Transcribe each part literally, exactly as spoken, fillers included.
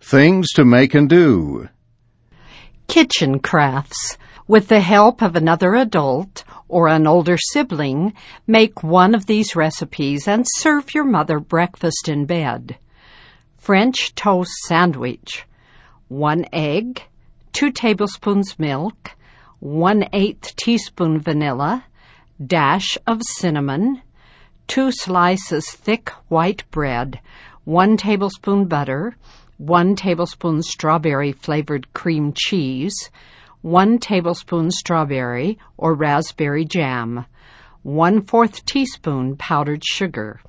Things to make and do. Kitchen crafts. With the help of another adult or an older sibling, make one of these recipes and serve your mother breakfast in bed. French toast sandwich. One egg, two tablespoons milk, one-eighth teaspoon vanilla, dash of cinnamon, two slices thick white bread, one tablespoon butter, one tablespoon strawberry-flavored cream cheese, one tablespoon strawberry or raspberry jam, one-fourth teaspoon powdered sugar.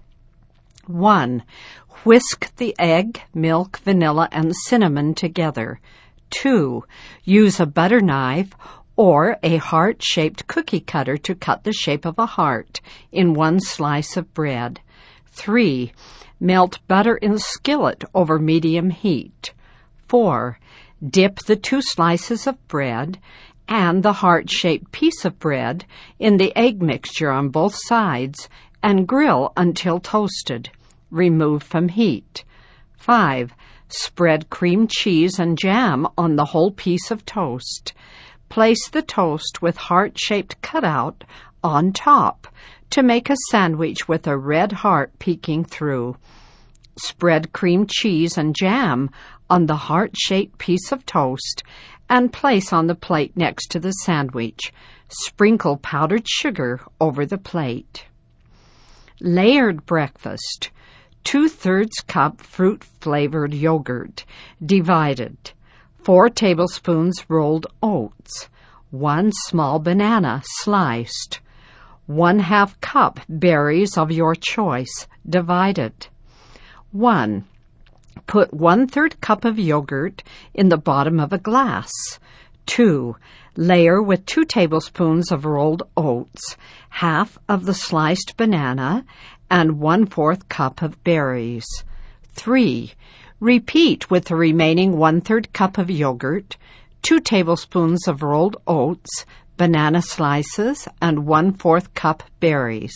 One, whisk the egg, milk, vanilla, and cinnamon together. Two, use a butter knife or a heart-shaped cookie cutter to cut the shape of a heart in one slice of bread. Three, melt butter in a skillet over medium heat. Four, dip the two slices of bread and the heart-shaped piece of bread in the egg mixture on both sides and grill until toasted. Remove from heat. Five, spread cream cheese and jam on the whole piece of toast. Place the toast with heart-shaped cutout on top to make a sandwich with a red heart peeking through. Spread cream cheese and jam on the heart-shaped piece of toast and place on the plate next to the sandwich. Sprinkle powdered sugar over the plate. Layered breakfast. Two-thirds cup fruit-flavored yogurt, divided. Four tablespoons rolled oats. One small banana, sliced. One half cup berries of your choice, divided. One, put one-third cup of yogurt in the bottom of a glass. Two, layer with two tablespoons of rolled oats, half of the sliced banana, and one-fourth cup of berries. Three, repeat with the remaining one-third cup of yogurt, two tablespoons of rolled oats, banana slices, and one-fourth cup berries.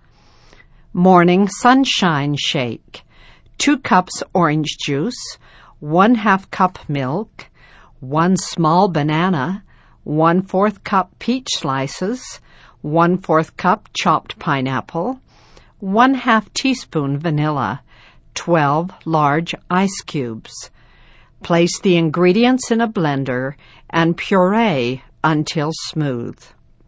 Morning sunshine shake. Two cups orange juice, one half cup milk, one small banana, one-fourth cup peach slices, one-fourth cup chopped pineapple, one half teaspoon vanilla, twelve large ice cubes. Place the ingredients in a blender and puree until smooth.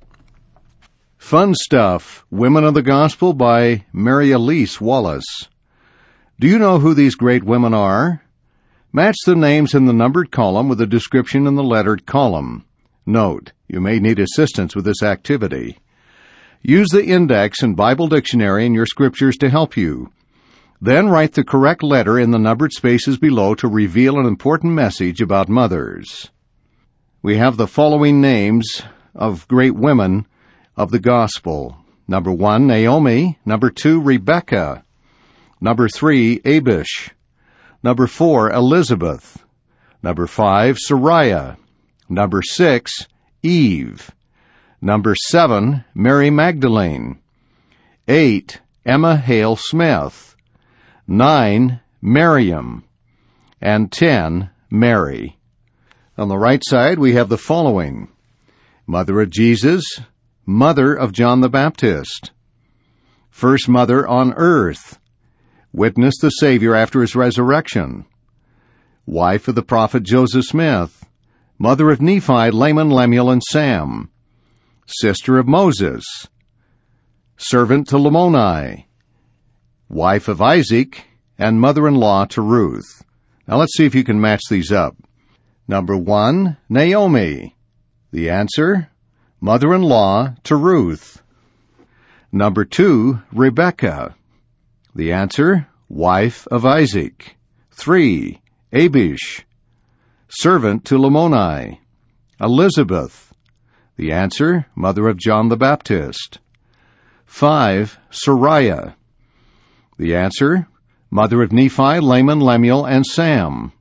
Fun Stuff, Women of the Gospel by Mary Elise Wallace. Do you know who these great women are? Match the names in the numbered column with a description in the lettered column. Note, you may need assistance with this activity. Use the index and Bible dictionary in your scriptures to help you. Then write the correct letter in the numbered spaces below to reveal an important message about mothers. We have the following names of great women of the gospel. Number one, Naomi. Number two, Rebecca. Number three, Abish. Number four, Elizabeth. Number five, Sariah. Number six, Eve. Number seven, Mary Magdalene. Eight, Emma Hale Smith. Nine, Miriam. And ten, Mary. On the right side, we have the following: Mother of Jesus, Mother of John the Baptist, First Mother on earth, witnessed the Savior after his resurrection, wife of the prophet Joseph Smith, mother of Nephi, Laman, Lemuel, and Sam, sister of Moses, servant to Lamoni, wife of Isaac, and mother-in-law to Ruth. Now let's see if you can match these up. Number one, Naomi. The answer, mother-in-law to Ruth. Number two, Rebecca. The answer, wife of Isaac. Three, Abish, servant to Lamoni. Elizabeth. The answer, mother of John the Baptist. Five, Sariah. The answer, mother of Nephi, Laman, Lemuel, and Sam.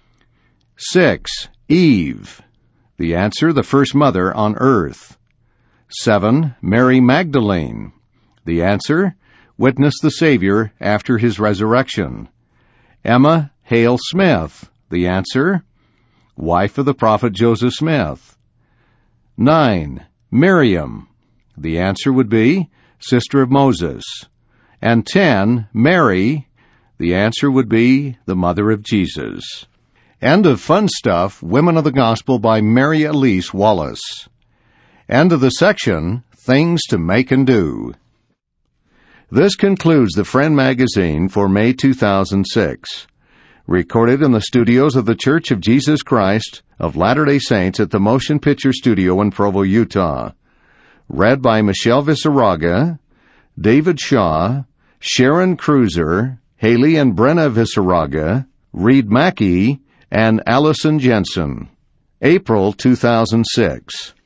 Six, Eve. The answer, the first mother on earth. Seven, Mary Magdalene. The answer, witnessed the Savior after his resurrection. Emma Hale Smith. The answer, wife of the prophet Joseph Smith. Nine, Miriam. The answer would be sister of Moses. And ten, Mary. The answer would be the mother of Jesus. End of Fun Stuff, Women of the Gospel by Mary Elise Wallace. End of the section, Things to Make and Do. This concludes the Friend Magazine for May two thousand six. Recorded in the studios of the Church of Jesus Christ of Latter-day Saints at the Motion Picture Studio in Provo, Utah. Read by Michelle Visaraga, David Shaw, Sharon Cruiser, Haley and Brenna Visaraga, Reed Mackey, and Allison Jensen. April two thousand six.